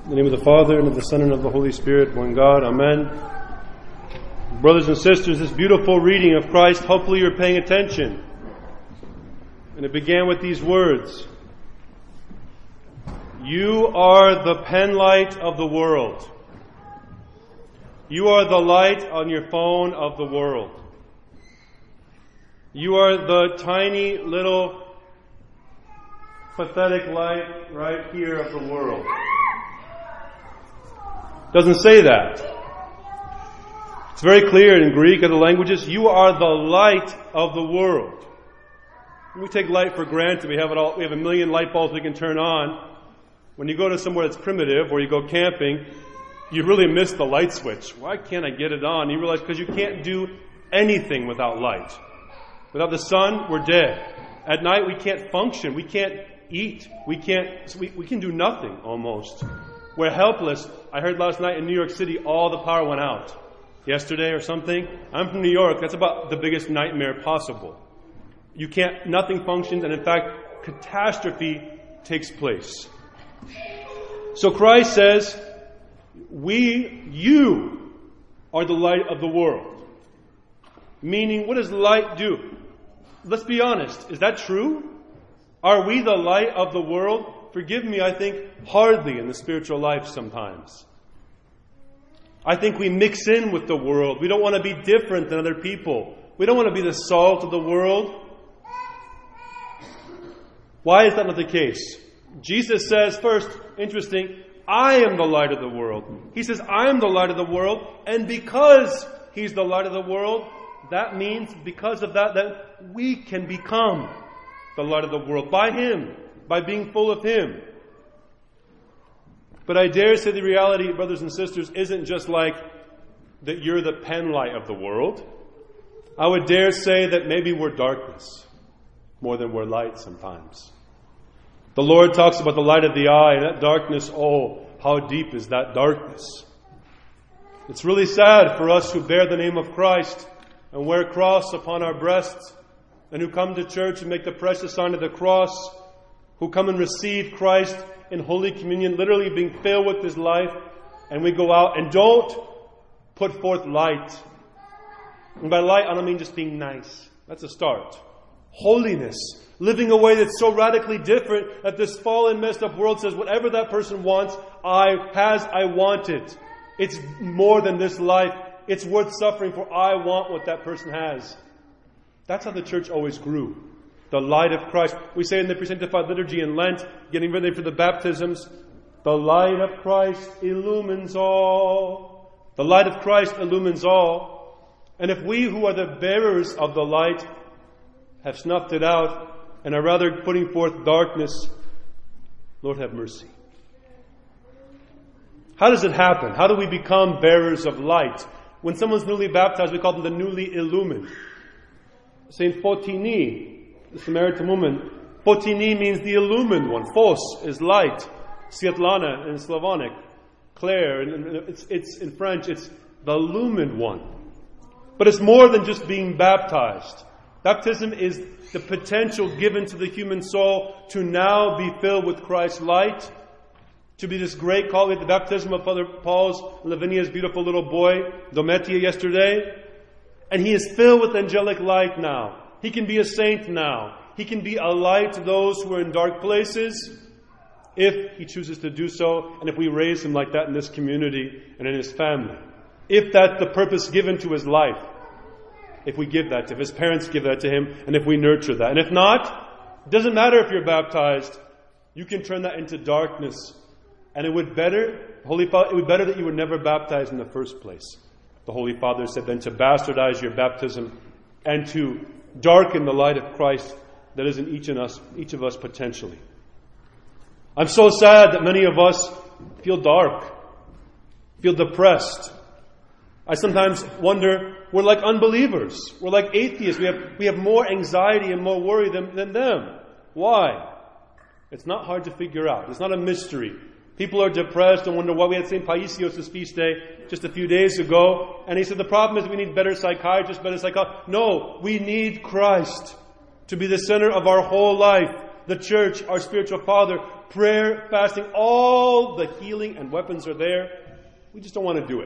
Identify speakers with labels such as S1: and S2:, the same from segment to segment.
S1: In the name of the Father, and of the Son, and of the Holy Spirit, one God. Amen. Brothers and sisters, this beautiful reading of Christ, hopefully you're paying attention. And it began with these words. You are the penlight of the world. You are the light on your phone of the world. You are the tiny little pathetic light right here of the world. Doesn't say that. It's very clear in Greek, other languages. You are the light of the world. We take light for granted. We have it all. We have a million light bulbs we can turn on. When you go to somewhere that's primitive, or you go camping, you really miss the light switch. Why can't I get it on? You realize because you can't do anything without light. Without the sun, we're dead. At night, we can't function. We can't eat. We can do nothing almost. We're helpless. I heard last night in New York City, all the power went out. Yesterday or something. I'm from New York. That's about the biggest nightmare possible. Nothing functions, and in fact, catastrophe takes place. So Christ says, you are the light of the world. Meaning, what does light do? Let's be honest. Is that true? Are we the light of the world? Forgive me, I think hardly in the spiritual life sometimes. I think we mix in with the world. We don't want to be different than other people. We don't want to be the salt of the world. Why is that not the case? Jesus says first, interesting, I am the light of the world. He says, I am the light of the world, and because He's the light of the world, that means because of that we can become the light of the world by Him, by being full of Him. But I dare say the reality, brothers and sisters, isn't just like that you're the penlight of the world. I would dare say that maybe we're darkness more than we're light sometimes. The Lord talks about the light of the eye, and that darkness, oh, how deep is that darkness? It's really sad for us who bear the name of Christ and wear a cross upon our breasts, and who come to church and make the precious sign of the cross, who come and receive Christ in Holy Communion, literally being filled with His life, and we go out and don't put forth light. And by light, I don't mean just being nice. That's a start. Holiness. Living a way that's so radically different that this fallen, messed up world says, whatever that person wants, I want it. It's more than this life. It's worth suffering for. I want what that person has. That's how the church always grew. The light of Christ. We say in the pre-sanctified liturgy in Lent, getting ready for the baptisms, the light of Christ illumines all. The light of Christ illumines all. And if we who are the bearers of the light have snuffed it out and are rather putting forth darkness, Lord have mercy. How does it happen? How do we become bearers of light? When someone's newly baptized, we call them the newly illumined. Saint Fotini, the Samaritan woman, Fotini means the illumined one. Fos is light. Svietlana in Slavonic. Claire, it's in French, it's the illumined one. But it's more than just being baptized. Baptism is the potential given to the human soul to now be filled with Christ's light, to be this great call. We had the baptism of Father Paul's, Lavinia's beautiful little boy, Dometia, yesterday. And he is filled with angelic light now. He can be a saint now. He can be a light to those who are in dark places, if he chooses to do so, and if we raise him like that in this community and in his family. If that's the purpose given to his life. If we give that to him, if his parents give that to him, and if we nurture that. And if not, it doesn't matter if you're baptized. You can turn that into darkness. And it would be better that you were never baptized in the first place. The Holy Father said then to bastardize your baptism and to darken the light of Christ that is in each of us potentially. I'm so sad that many of us feel dark, feel depressed. I sometimes wonder, we're like unbelievers. We're like atheists. We have more anxiety and more worry than them. Why? It's not hard to figure out. It's not a mystery. People are depressed and wonder why. We had St. Paisios' feast day just a few days ago, and he said the problem is we need better psychiatrists, better psychologists. No, we need Christ to be the center of our whole life. The church, our spiritual father, prayer, fasting, all the healing and weapons are there. We just don't want to do it.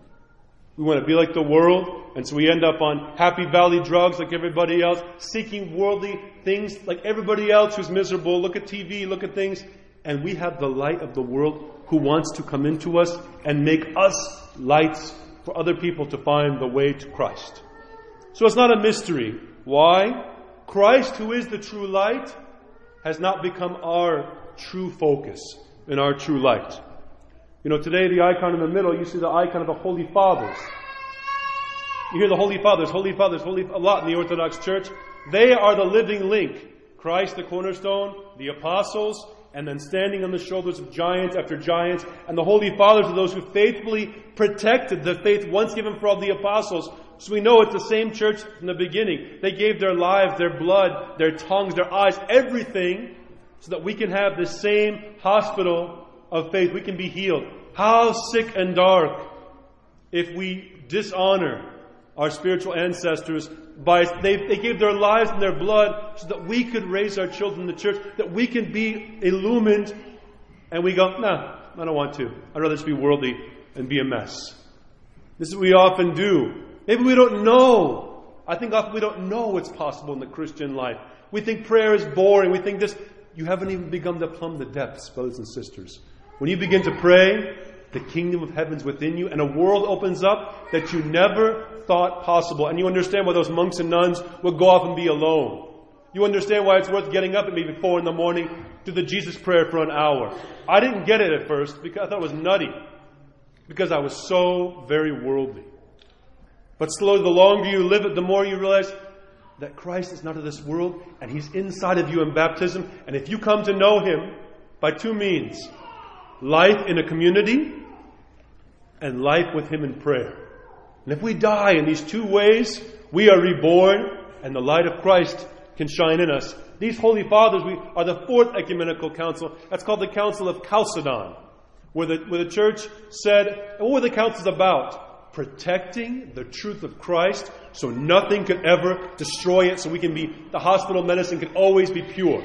S1: We want to be like the world, and so we end up on Happy Valley drugs like everybody else, seeking worldly things like everybody else who's miserable. Look at TV, look at things. And we have the light of the world who wants to come into us and make us lights for other people to find the way to Christ. So it's not a mystery. Why? Christ, who is the true light, has not become our true focus and our true light. You know, today the icon in the middle, you see the icon of the Holy Fathers. You hear the Holy Fathers, a lot in the Orthodox Church. They are the living link. Christ, the cornerstone, the apostles, and then standing on the shoulders of giants after giants. And the Holy Fathers are those who faithfully protected the faith once given for all the apostles. So we know it's the same church from the beginning. They gave their lives, their blood, their tongues, their eyes, everything, so that we can have the same hospital of faith. We can be healed. How sick and dark if we dishonor our spiritual ancestors by they gave their lives and their blood so that we could raise our children in the church, that we can be illumined, and we go, nah, I don't want to. I'd rather just be worldly and be a mess. This is what we often do. Maybe we don't know. I think often we don't know what's possible in the Christian life. We think prayer is boring. We think this. You haven't even begun to plumb the depths, brothers and sisters. When you begin to pray, the kingdom of heaven's within you, and a world opens up that you never thought possible. And you understand why those monks and nuns would go off and be alone. You understand why it's worth getting up at maybe 4 a.m, do the Jesus prayer for an hour. I didn't get it at first because I thought it was nutty. Because I was so very worldly. But slowly, the longer you live it, the more you realize that Christ is not of this world, and He's inside of you in baptism. And if you come to know Him by 2 means, life in a community and life with Him in prayer. And if we die in these 2 ways, we are reborn, and the light of Christ can shine in us. These Holy Fathers are the 4th ecumenical council. That's called the Council of Chalcedon, where the church said, what were the councils about? Protecting the truth of Christ so nothing could ever destroy it, so the hospital medicine could always be pure.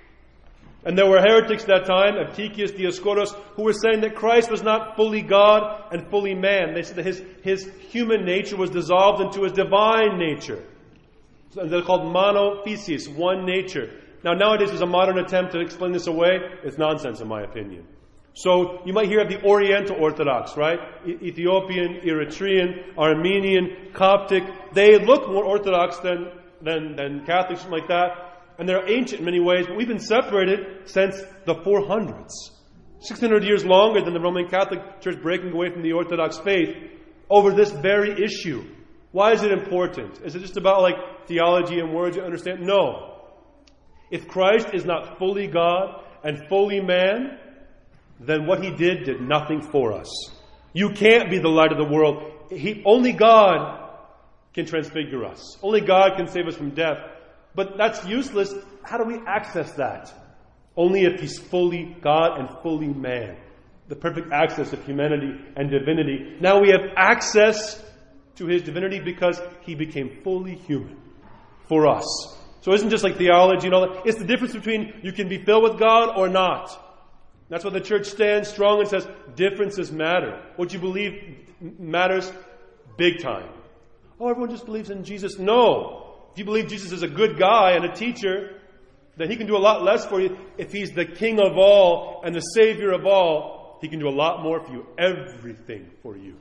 S1: And there were heretics at that time, Eutychius, Dioscoros, who were saying that Christ was not fully God and fully man. They said that his human nature was dissolved into His divine nature. So they're called monophysis, one nature. Now nowadays there's a modern attempt to explain this away. It's nonsense in my opinion. So you might hear of the Oriental Orthodox, right? Ethiopian, Eritrean, Armenian, Coptic. They look more Orthodox than Catholics, something like that. And they're ancient in many ways, but we've been separated since the 400s. 600 years longer than the Roman Catholic Church breaking away from the Orthodox faith over this very issue. Why is it important? Is it just about like theology and words you understand? No. If Christ is not fully God and fully man, then what He did nothing for us. You can't be the light of the world. Only God can transfigure us. Only God can save us from death. But that's useless. How do we access that? Only if He's fully God and fully man. The perfect access of humanity and divinity. Now we have access to His divinity because He became fully human for us. So it isn't just like theology and all that. It's the difference between you can be filled with God or not. That's why the church stands strong and says differences matter. What you believe matters big time. Oh, everyone just believes in Jesus. No. If you believe Jesus is a good guy and a teacher, then He can do a lot less for you. If He's the King of all and the Savior of all, He can do a lot more for you. Everything for you.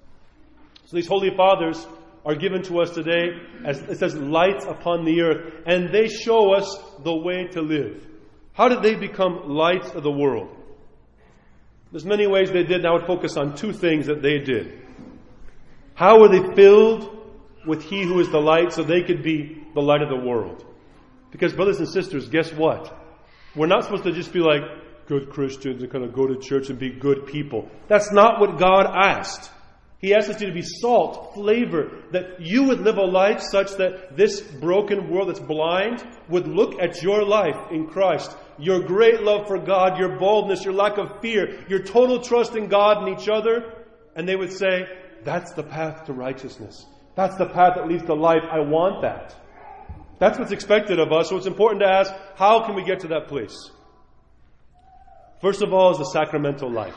S1: So these Holy Fathers are given to us today as it says lights upon the earth. And they show us the way to live. How did they become lights of the world? There's many ways they did, and I would focus on 2 things that they did. How were they filled with He who is the light so they could be the light of the world? Because brothers and sisters, guess what? We're not supposed to just be like good Christians and kind of go to church and be good people. That's not what God asked. He asked us to be salt, flavor, that you would live a life such that this broken world that's blind would look at your life in Christ. Your great love for God, your boldness, your lack of fear, your total trust in God and each other. And they would say, that's the path to righteousness. That's the path that leads to life. I want that. That's what's expected of us. So it's important to ask, how can we get to that place? First of all is the sacramental life.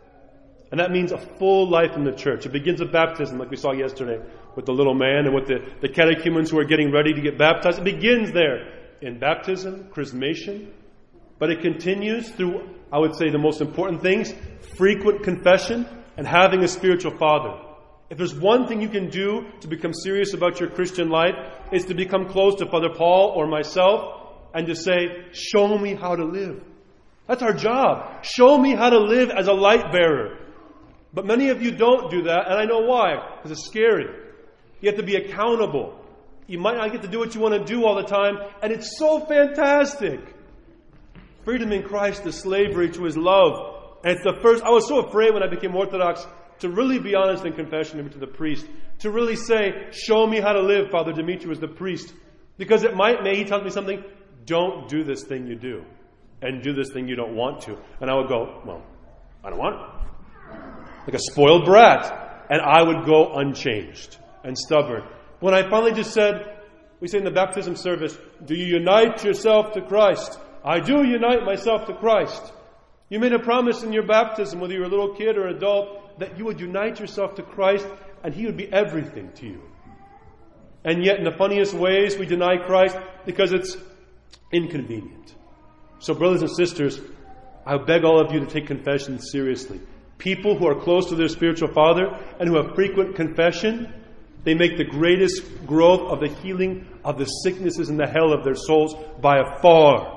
S1: And that means a full life in the church. It begins with baptism, like we saw yesterday with the little man and with the catechumens who are getting ready to get baptized. It begins there in baptism, chrismation. But it continues through, I would say, the most important things, frequent confession and having a spiritual father. If there's one thing you can do to become serious about your Christian life, it's to become close to Father Paul or myself and to say, show me how to live. That's our job. Show me how to live as a light bearer. But many of you don't do that, and I know why. Because it's scary. You have to be accountable. You might not get to do what you want to do all the time, and it's so fantastic. Freedom in Christ is slavery to His love. And it's the first, I was so afraid when I became Orthodox to really be honest in confession, maybe to the priest. To really say, show me how to live, Father Demetrius, the priest. Because may he tells me something, don't do this thing you do. And do this thing you don't want to. And I would go, well, I don't want it. Like a spoiled brat. And I would go unchanged and stubborn. When I finally just said, we say in the baptism service, do you unite yourself to Christ? I do unite myself to Christ. You made a promise in your baptism, whether you're a little kid or adult, that you would unite yourself to Christ and He would be everything to you. And yet in the funniest ways we deny Christ because it's inconvenient. So brothers and sisters, I beg all of you to take confession seriously. People who are close to their spiritual father and who have frequent confession, they make the greatest growth of the healing of the sicknesses and the hell of their souls by far.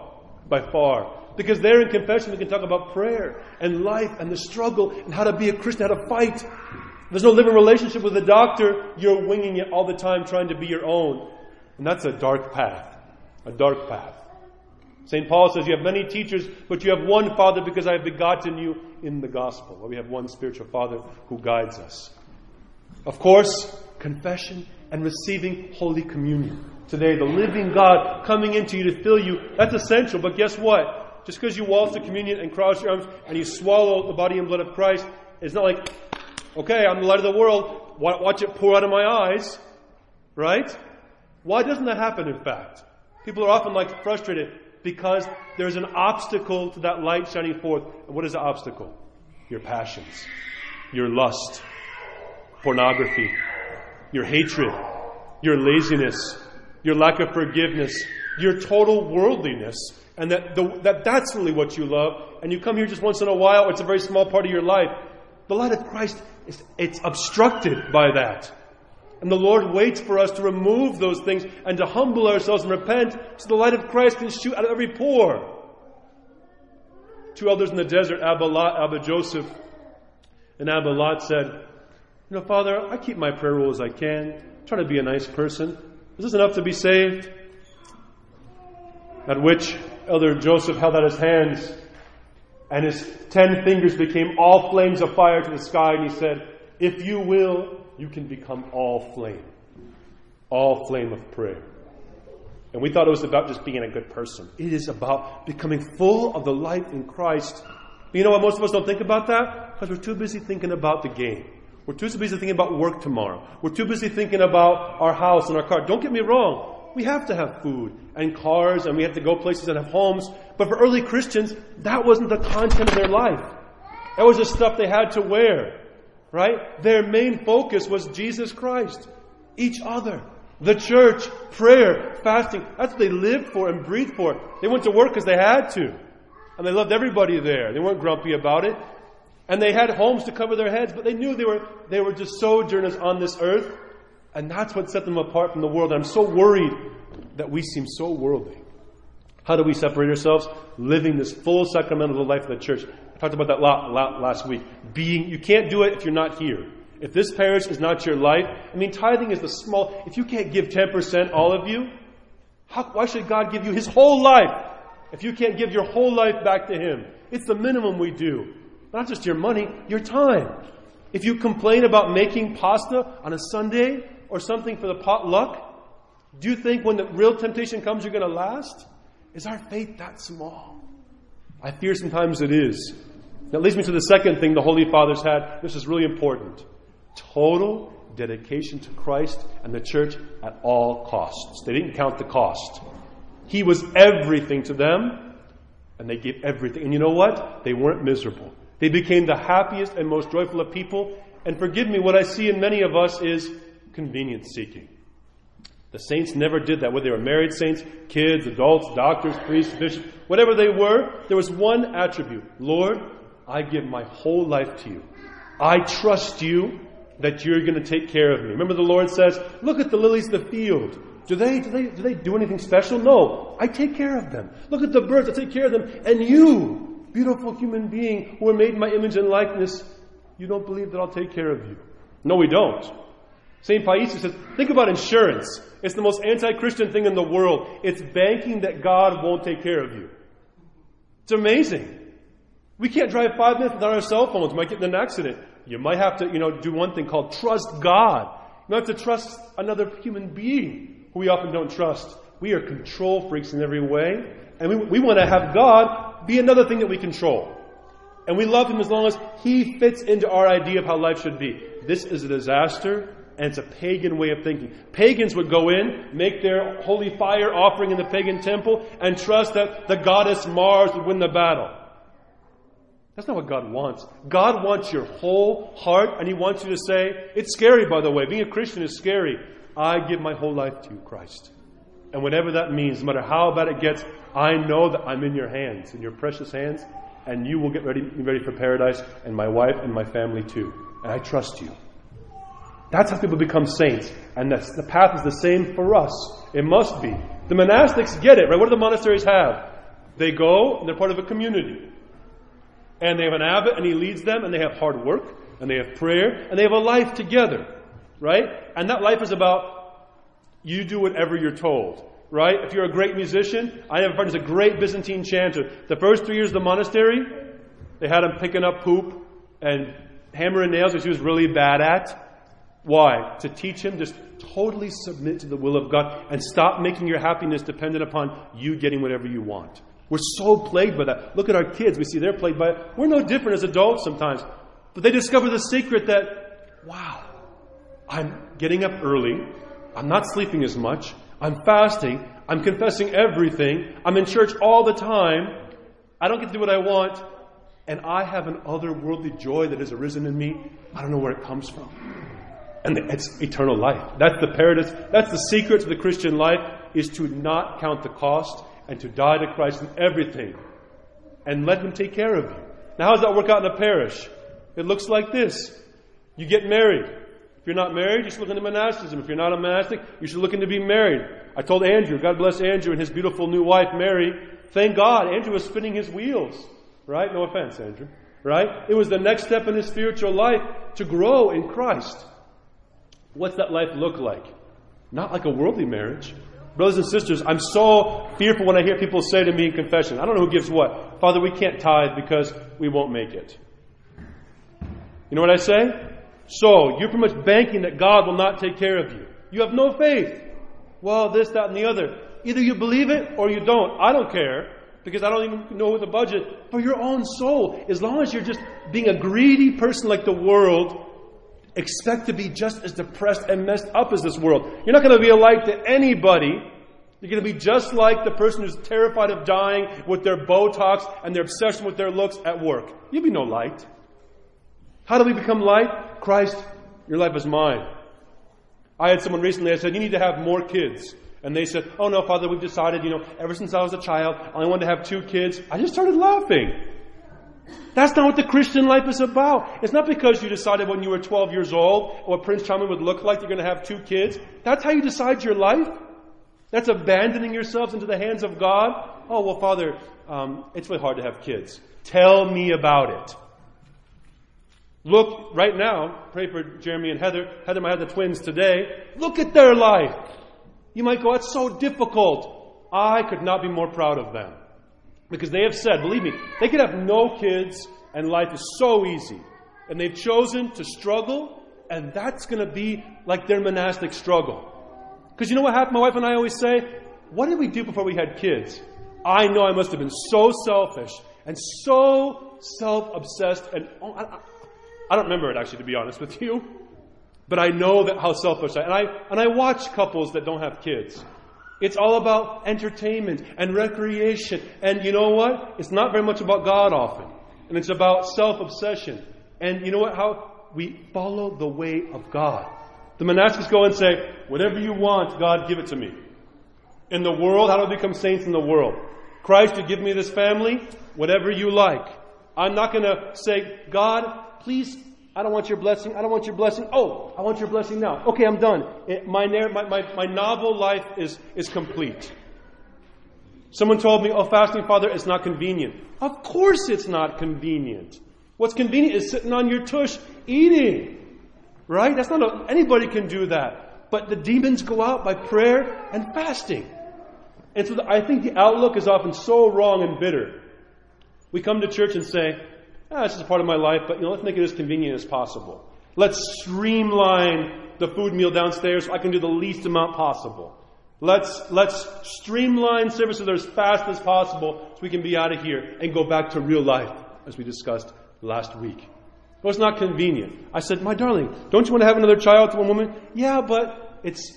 S1: Because there in confession we can talk about prayer and life and the struggle and how to be a Christian, how to fight. There's no living relationship with the doctor. You're winging it all the time trying to be your own. And that's a dark path. A dark path. St. Paul says you have many teachers, but you have one Father because I have begotten you in the gospel. Well, we have one spiritual Father who guides us. Of course, confession and receiving Holy Communion. Today, the living God coming into you to fill you, that's essential. But guess what? Just because you waltz to communion and cross your arms and you swallow the body and blood of Christ, it's not like, okay, I'm the light of the world, watch it pour out of my eyes. Right? Why doesn't that happen, in fact? People are often frustrated because there's an obstacle to that light shining forth. And what is the obstacle? Your passions, your lust, pornography, your hatred, your laziness, your lack of forgiveness, your total worldliness, and that's really what you love, and you come here just once in a while, it's a very small part of your life. The light of Christ, it's obstructed by that. And the Lord waits for us to remove those things and to humble ourselves and repent so the light of Christ can shoot out of every pore. 2 elders in the desert, Abba Joseph and Abba Lot said, Father, I keep my prayer rule as I can, try to be a nice person. Is this enough to be saved? At which Elder Joseph held out his hands and his 10 fingers became all flames of fire to the sky, and he said, if you will, you can become all flame of prayer. And we thought it was about just being a good person. It is about becoming full of the light in Christ. But you know what? Most of us don't think about that because we're too busy thinking about the game. We're too busy thinking about work tomorrow. We're too busy thinking about our house and our car. Don't get me wrong. We have to have food and cars and we have to go places and have homes. But for early Christians, that wasn't the content of their life. That was just stuff they had to wear. Right? Their main focus was Jesus Christ. Each other. The church. Prayer. Fasting. That's what they lived for and breathed for. They went to work because they had to. And they loved everybody there. They weren't grumpy about it. And they had homes to cover their heads, but they knew they were just sojourners on this earth. And that's what set them apart from the world. I'm so worried that we seem so worldly. How do we separate ourselves? Living this full sacramental life of the church. I talked about that last week. You can't do it if you're not here. If this parish is not your life, tithing is the small. If you can't give 10%, all of you, why should God give you His whole life if you can't give your whole life back to Him? It's the minimum we do. Not just your money, your time. If you complain about making pasta on a Sunday or something for the potluck, do you think when the real temptation comes you're going to last? Is our faith that small? I fear sometimes it is. That leads me to the second thing the Holy Fathers had. This is really important. Total dedication to Christ and the church at all costs. They didn't count the cost. He was everything to them, and they gave everything. And you know what? They weren't miserable. They became the happiest and most joyful of people. And forgive me, what I see in many of us is convenience seeking. The saints never did that. Whether they were married saints, kids, adults, doctors, priests, bishops, whatever they were, there was one attribute. Lord, I give my whole life to you. I trust you that you're going to take care of me. Remember the Lord says, look at the lilies of the field. Do they do anything special? No. I take care of them. Look at the birds. I take care of them. And you, beautiful human being who are made in my image and likeness, you don't believe that I'll take care of you. No, we don't. St. Paisius says, think about insurance. It's the most anti-Christian thing in the world. It's banking that God won't take care of you. It's amazing. We can't drive 5 minutes without our cell phones. We might get in an accident. You might have to, do one thing called trust God. You don't have to trust another human being who we often don't trust. We are control freaks in every way. And we want to have God be another thing that we control. And we love Him as long as He fits into our idea of how life should be. This is a disaster. And it's a pagan way of thinking. Pagans would go in, make their holy fire offering in the pagan temple, and trust that the goddess Mars would win the battle. That's not what God wants. God wants your whole heart, and He wants you to say, it's scary, by the way. Being a Christian is scary. I give my whole life to you, Christ. And whatever that means, no matter how bad it gets, I know that I'm in your hands, in your precious hands, and you will get ready for paradise, and my wife and my family too. And I trust you. That's how people become saints. And the path is the same for us. It must be. The monastics get it, right? What do the monasteries have? They go, and they're part of a community. And they have an abbot, and he leads them, and they have hard work, and they have prayer, and they have a life together, right? And that life is about you do whatever you're told, right? If you're a great musician, I have a friend who's a great Byzantine chanter. The first 3 years of the monastery, they had him picking up poop and hammering nails, which he was really bad at. Why? To teach him just totally submit to the will of God and stop making your happiness dependent upon you getting whatever you want. We're so plagued by that. Look at our kids. We see they're plagued by it. We're no different as adults sometimes. But they discover the secret that, wow, I'm getting up early. I'm not sleeping as much. I'm fasting. I'm confessing everything. I'm in church all the time. I don't get to do what I want. And I have an otherworldly joy that has arisen in me. I don't know where it comes from. And it's eternal life. That's the paradise. That's the secret to the Christian life, is to not count the cost and to die to Christ in everything and let Him take care of you. Now, how does that work out in a parish? It looks like this. You get married. If you're not married, you should look into monasticism. If you're not a monastic, you should look into being married. I told Andrew, God bless Andrew and his beautiful new wife, Mary. Thank God, Andrew was spinning his wheels. Right? No offense, Andrew. Right? It was the next step in his spiritual life to grow in Christ. What's that life look like? Not like a worldly marriage. Brothers and sisters, I'm so fearful when I hear people say to me in confession, I don't know who gives what. Father, we can't tithe because we won't make it. You know what I say? So, you're pretty much banking that God will not take care of you. You have no faith. Well, this, that, and the other. Either you believe it or you don't. I don't care, because I don't even know the budget. For your own soul, as long as you're just being a greedy person like the world, expect to be just as depressed and messed up as this world. You're not going to be alike to anybody. You're going to be just like the person who's terrified of dying with their Botox and their obsession with their looks at work. You'll be no light. How do we become light? Christ, your life is mine. I had someone recently, I said, you need to have more kids. And they said, oh no, Father, we've decided, ever since I was a child, I only wanted to have 2 kids. I just started laughing. That's not what the Christian life is about. It's not because you decided when you were 12 years old what Prince Charming would look like, you're going to have 2 kids. That's how you decide your life? That's abandoning yourselves into the hands of God? Oh, well, Father, it's really hard to have kids. Tell me about it. Look, right now, pray for Jeremy and Heather. Heather might have the twins today. Look at their life. You might go, it's so difficult. I could not be more proud of them. Because they have said, believe me, they could have no kids and life is so easy. And they've chosen to struggle, and that's going to be like their monastic struggle. Because you know what happened? My wife and I always say, what did we do before we had kids? I know I must have been so selfish and so self-obsessed. And I don't remember it, actually, to be honest with you. But I know that how selfish I am. And I watch couples that don't have kids. It's all about entertainment and recreation. And you know what? It's not very much about God often. And it's about self-obsession. And you know what? How we follow the way of God. The monastics go and say, whatever you want, God, give it to me. In the world, how do we become saints in the world? Christ, you give me this family, whatever you like. I'm not going to say, God, please, I don't want your blessing. I don't want your blessing. Oh, I want your blessing now. Okay, I'm done. My novel life is complete. Someone told me, oh, fasting, Father, it's not convenient. Of course it's not convenient. What's convenient is sitting on your tush eating. Right? That's not anybody can do that. But the demons go out by prayer and fasting. And so I think the outlook is often so wrong and bitter. We come to church and say, this is a part of my life, but let's make it as convenient as possible. Let's streamline the food meal downstairs so I can do the least amount possible. Let's streamline services as fast as possible so we can be out of here and go back to real life, as we discussed last week. Well, it's not convenient. I said, my darling, don't you want to have another child to one woman? Yeah, but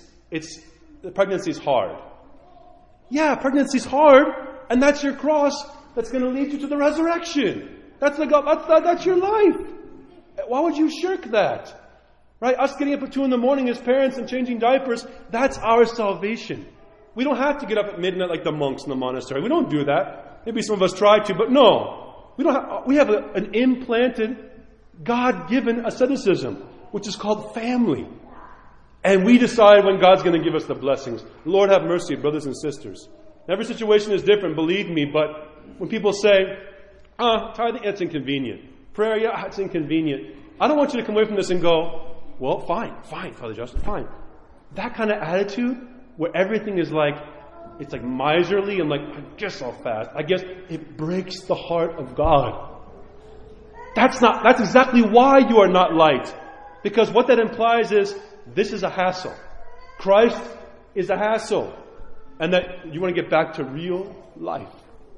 S1: the pregnancy's hard. Yeah, pregnancy's hard, and that's your cross that's going to lead you to the resurrection. That's your life. Why would you shirk that? Right? Us getting up at 2 a.m. as parents and changing diapers, that's our salvation. We don't have to get up at midnight like the monks in the monastery. We don't do that. Maybe some of us try to, but no. We have an implanted, God-given asceticism, which is called family. And we decide when God's going to give us the blessings. Lord have mercy, brothers and sisters. Every situation is different, believe me, but when people say, tithing, it's inconvenient. Prayer, yeah, it's inconvenient. I don't want you to come away from this and go, well, fine, Father Justin, fine. That kind of attitude where everything is it's like miserly and I guess I'll fast. I guess it breaks the heart of God. That's exactly why you are not light. Because what that implies is, this is a hassle. Christ is a hassle. And that you want to get back to real life.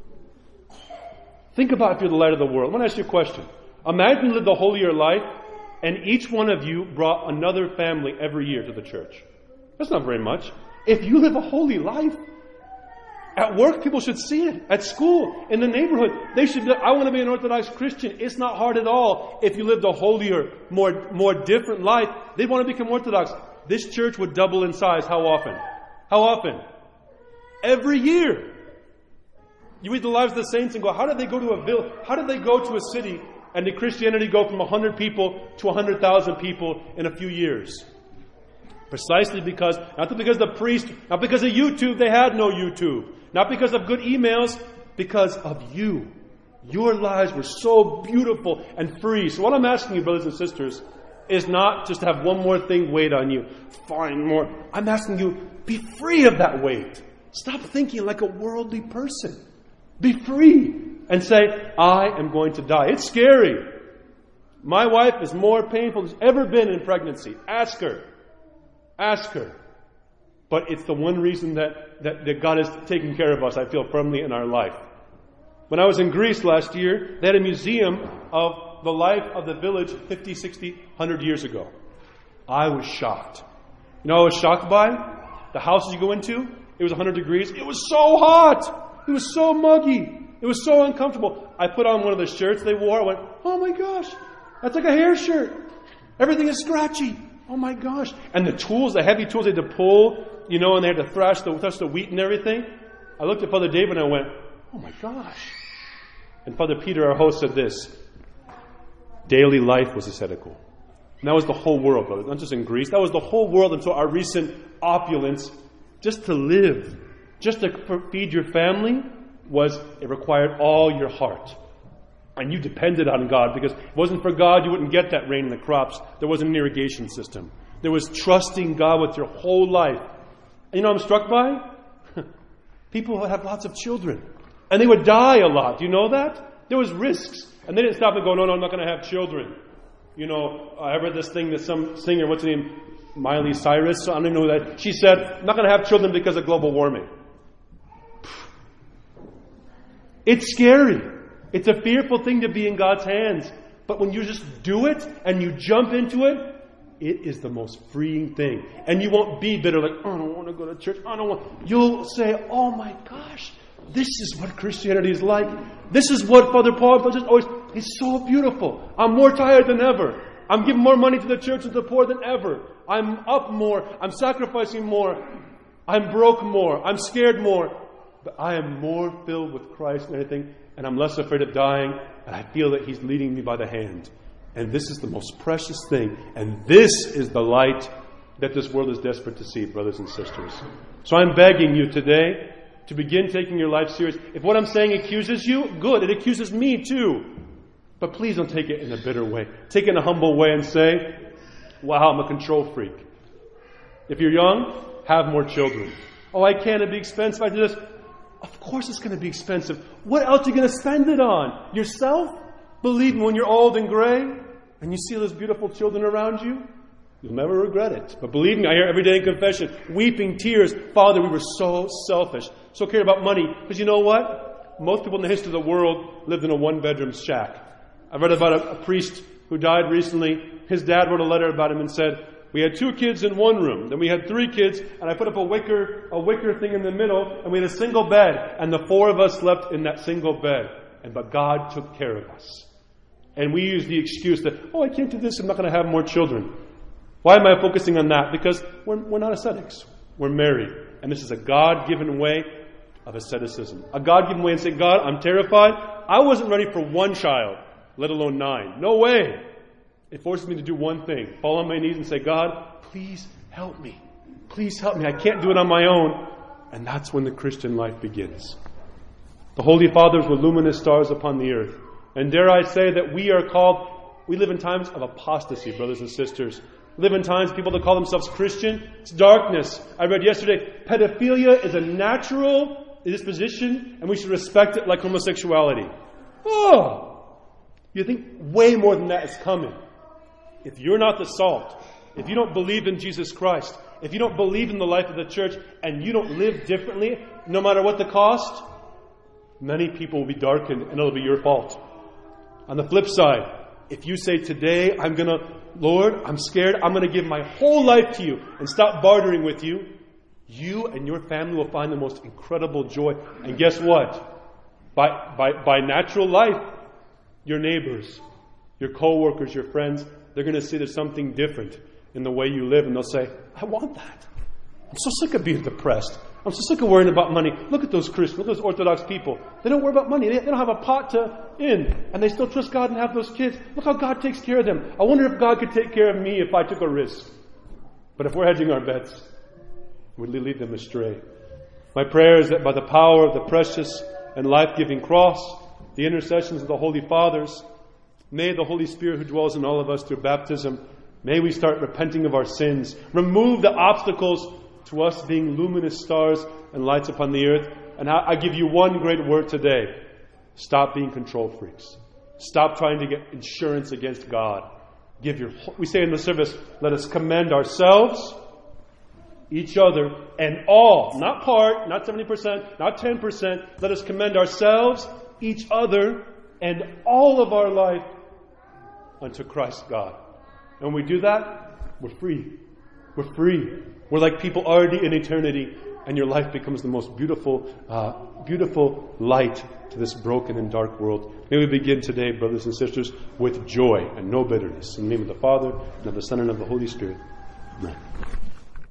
S1: Think about if you're the light of the world. I want to ask you a question. Imagine you lived a holier life and each one of you brought another family every year to the church. That's not very much. If you live a holy life, at work people should see it. At school, in the neighborhood, they should be, I want to be an Orthodox Christian. It's not hard at all. If you lived a holier, more different life, they'd want to become Orthodox. This church would double in size. How often? How often? Every year. You read the lives of the saints and go, how did they go to a village? How did they go to a city and did Christianity go from 100 people to 100,000 people in a few years? Precisely because, not because the priest, not because of YouTube, they had no YouTube. Not because of good emails, because of you. Your lives were so beautiful and free. So what I'm asking you, brothers and sisters, is not just to have one more thing weighed on you. Find more. I'm asking you, be free of that weight. Stop thinking like a worldly person. Be free and say, I am going to die. It's scary. My wife is more painful than she's ever been in pregnancy. Ask her. Ask her. But it's the one reason that God is taking care of us, I feel firmly, in our life. When I was in Greece last year, they had a museum of the life of the village 50, 60, 100 years ago. I was shocked. You know what I was shocked by? The houses you go into, it was 100 degrees. It was so hot. It was so muggy. It was so uncomfortable. I put on one of the shirts they wore. I went, oh my gosh, that's like a hair shirt. Everything is scratchy. Oh my gosh. And the tools, the heavy tools they had to pull, and they had to thrash the wheat and everything. I looked at Father David and I went, oh my gosh. And Father Peter, our host, said this: daily life was ascetical. And that was the whole world, brother. Not just in Greece. That was the whole world until our recent opulence. Just to live, just to feed your family, it required all your heart. And you depended on God, because if it wasn't for God, you wouldn't get that rain in the crops. There wasn't an irrigation system. There was trusting God with your whole life. And you know what I'm struck by? People have lots of children. And they would die a lot. Do you know that? There was risks. And they didn't stop and go, no, I'm not going to have children. I read this thing that some singer, what's her name? Miley Cyrus, I don't even know that. She said, I'm not going to have children because of global warming. It's scary. It's a fearful thing to be in God's hands. But when you just do it and you jump into it, It is the most freeing thing. And you won't be bitter like, oh, I don't want to go to church. I don't want. You'll say, oh my gosh, this is what Christianity is like. This is what Father Paul just always, it's so beautiful. I'm more tired than ever. I'm giving more money to the church and to the poor than ever. I'm up more. I'm sacrificing more. I'm broke more. I'm scared more. But I am more filled with Christ than anything. And I'm less afraid of dying. And I feel that He's leading me by the hand. And this is the most precious thing. And this is the light that this world is desperate to see, brothers and sisters. So I'm begging you today to begin taking your life serious. If what I'm saying accuses you, good. It accuses me too. But please don't take it in a bitter way. Take it in a humble way and say, wow, I'm a control freak. If you're young, have more children. Oh, I can't. It'd be expensive. I do this. Of course it's going to be expensive. What else are you going to spend it on? Yourself? Believe me, when you're old and gray and you see those beautiful children around you, you'll never regret it. But believe me, I hear every day in confession, weeping tears, Father, we were so selfish, so cared about money. Because you know what? Most people in the history of the world lived in a one-bedroom shack. I read about a priest who died recently. His dad wrote a letter about him and said, we had 2 kids in one room, then we had 3 kids, and I put up a wicker thing in the middle, and we had a single bed, and the 4 of us slept in that single bed. But God took care of us. And we use the excuse that, oh, I can't do this, I'm not going to have more children. Why am I focusing on that? Because we're not ascetics. We're married. And this is a God-given way of asceticism. A God-given way and say, God, I'm terrified. I wasn't ready for 1 child, let alone 9. No way. It forces me to do one thing. Fall on my knees and say, God, please help me. Please help me. I can't do it on my own. And that's when the Christian life begins. The Holy Fathers were luminous stars upon the earth. And dare I say that we live in times of apostasy, brothers and sisters. We live in times people that call themselves Christian. It's darkness. I read yesterday, pedophilia is a natural disposition and we should respect it like homosexuality. Oh! You think way more than that is coming. If you're not the salt, if you don't believe in Jesus Christ, if you don't believe in the life of the church, and you don't live differently, no matter what the cost, many people will be darkened and it'll be your fault. On the flip side, if you say today, Lord, I'm scared, I'm going to give my whole life to you and stop bartering with you, you and your family will find the most incredible joy. And guess what? By natural life, your neighbors, your co-workers, your friends, they're going to see there's something different in the way you live. And they'll say, I want that. I'm so sick of being depressed. I'm so sick of worrying about money. Look at those Christians, look at those Orthodox people. They don't worry about money. They don't have a pot to in. And they still trust God and have those kids. Look how God takes care of them. I wonder if God could take care of me if I took a risk. But if we're hedging our bets, we'd lead them astray. My prayer is that by the power of the precious and life-giving cross, the intercessions of the Holy Fathers, may the Holy Spirit who dwells in all of us through baptism, may we start repenting of our sins, remove the obstacles to us being luminous stars and lights upon the earth. And I give you one great word today. Stop being control freaks. Stop trying to get insurance against God. We say in the service, let us commend ourselves, each other, and all, not part, not 70%, not 10%. Let us commend ourselves, each other, and all of our life unto Christ God. And when we do that, we're free. We're free. We're like people already in eternity, and your life becomes the most beautiful, beautiful light to this broken and dark world. May we begin today, brothers and sisters, with joy and no bitterness. In the name of the Father, and of the Son, and of the Holy Spirit. Amen.